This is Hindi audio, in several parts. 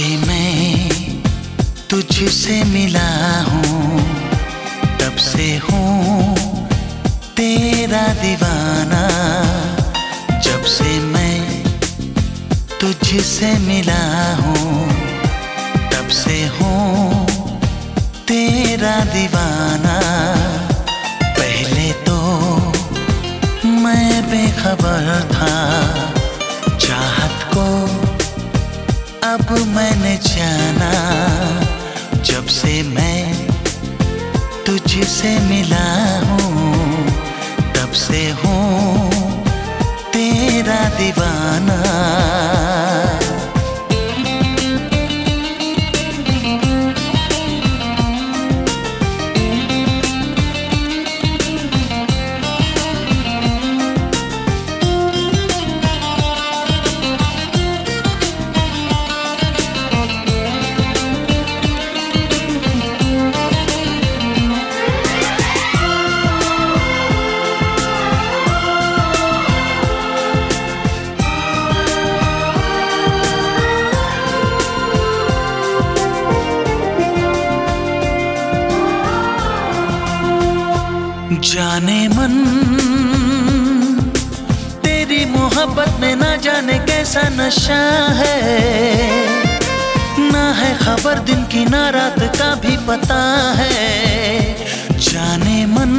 से मैं तुझसे मिला हूँ, तब से हूँ तेरा दीवाना। जब से मैं तुझसे मिला हूँ, तब से हूँ तेरा दीवाना। पहले तो मैं बेखबर था चाहत को, अब मैंने जाना। जब से मैं तुझसे मिला हूँ, तब से हूँ तेरा दीवाना। जाने मन तेरी मोहब्बत में ना जाने कैसा नशा है, ना है खबर दिन की ना रात का भी पता है। जाने मन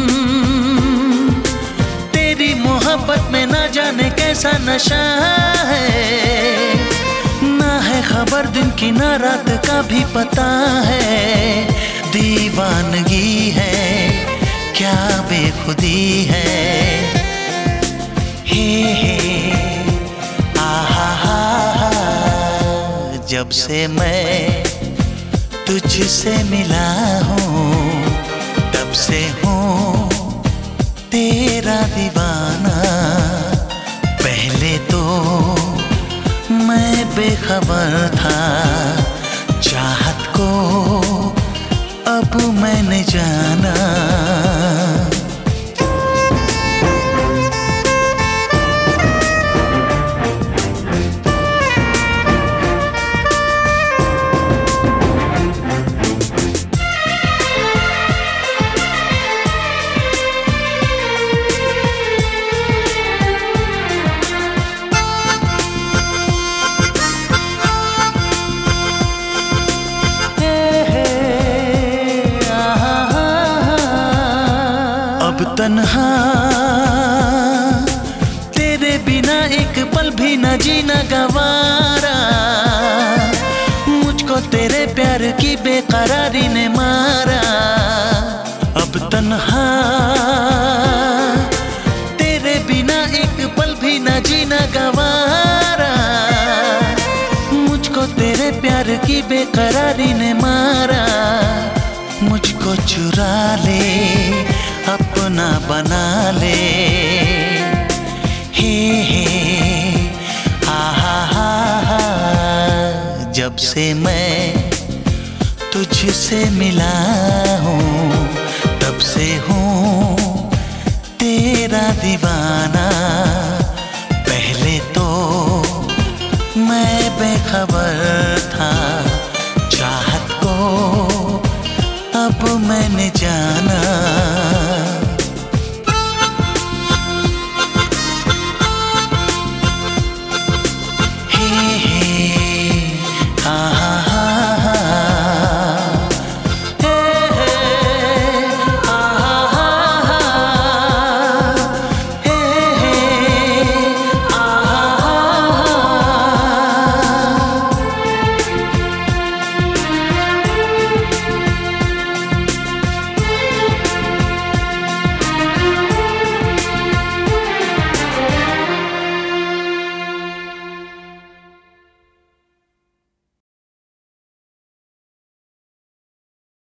तेरी मोहब्बत में ना जाने कैसा नशा है, ना है खबर दिन की ना रात का भी पता है। दीवानगी है क्या बेखुदी है, हे आहा हा। जब से मैं तुझसे मिला हूँ, तब से हूँ तेरा दीवाना। पहले तो मैं बेखबर था चाहत को, अब मैंने जाना। अब तन्हा तेरे बिना एक पल भी न जीना गवारा। मुझको तेरे प्यार की बेकरारी ने मारा। अब तन्हा तेरे बिना एक पल भी न जीना गवारा। मुझको तेरे प्यार की बेकरारी ने मारा। मुझको चुरा ले अपना बना ले, हे आहा हा। जब से मैं तुझसे मिला हूँ, तब से हूँ तेरा दीवाना।